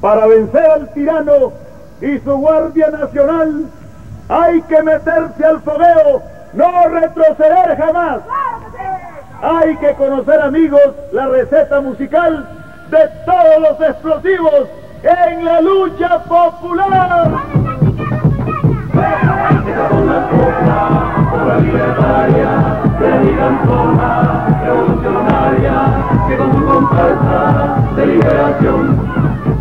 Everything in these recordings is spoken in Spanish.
Para vencer al tirano y su Guardia Nacional hay que meterse al fogueo, no retroceder jamás. Hay que conocer, amigos, la receta musical de todos los explosivos en la lucha popular. Esta con la copla, por la libertaria, de la gigantona revolucionaria, que con su comparsa de liberación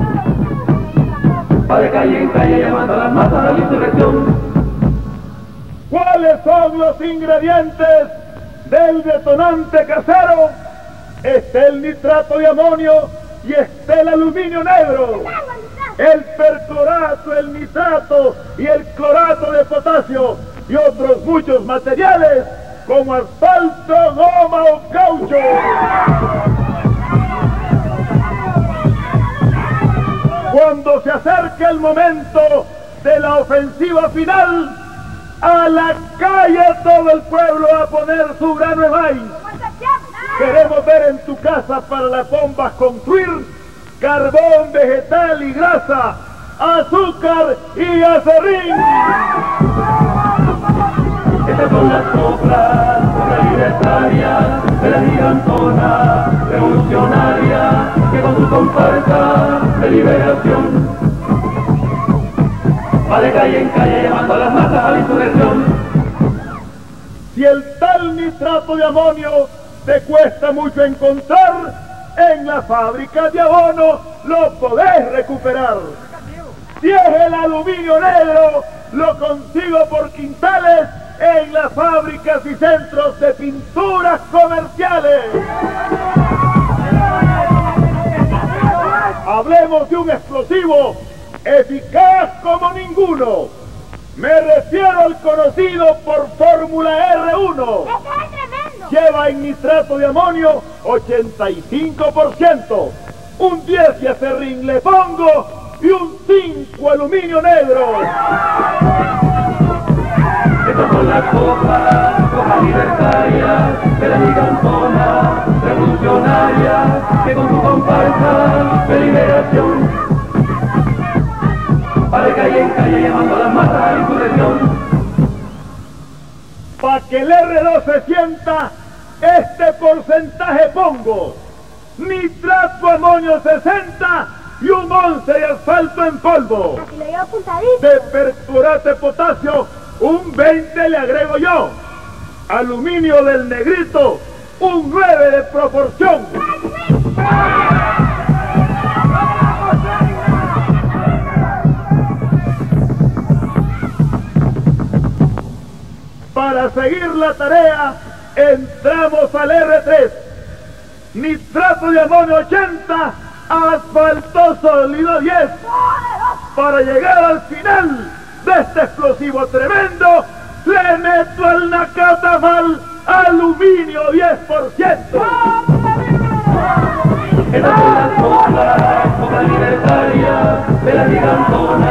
va de calle en calle llamando a las masas a la insurrección. ¿Cuáles son los ingredientes del detonante casero? Está el nitrato de amonio y está el aluminio negro. El perclorato, el nitrato y el clorato de potasio y otros muchos materiales como asfalto, goma o caucho. Cuando se acerque el momento de la ofensiva final, a la calle todo el pueblo a poner su grano de maíz. Queremos ver en tu casa para las bombas construir carbón vegetal y grasa, azúcar y acerrín. Estas son las coplas por la libertaria, de la gigantona revolucionaria, que con su comparsa de liberación va de calle en calle llamando a las masas a la insurrección. Si el tal nitrato de amonio te cuesta mucho encontrar, en la fábrica de abono lo podés recuperar. Si es el aluminio negro, lo consigo por quintales en las fábricas y centros de pinturas comerciales. Hablemos de un explosivo eficaz como ninguno. Me refiero al conocido por fórmula R1. Lleva en nitrato de amonio 85%, un 10 de acerrín le pongo y un 5 aluminio negro. Estas son las copas libertarias de la gigantona revolucionaria, que con su comparsa de liberación va de calle en calle llamando a las masas a la insurrección. Pa' que el R2 se sienta, este porcentaje pongo: nitrato amonio 60 y un 11 de asfalto en polvo. De perclorato de potasio, un 20 le agrego yo. Aluminio del negrito, un 9 de proporción. Para seguir la tarea, entramos al R3. Nitrato de amonio 80, asfalto sólido 10. Para llegar al final de este explosivo tremendo, le meto el nacatamal aluminio 10%. Estas son las coplas libertarias de la gigantona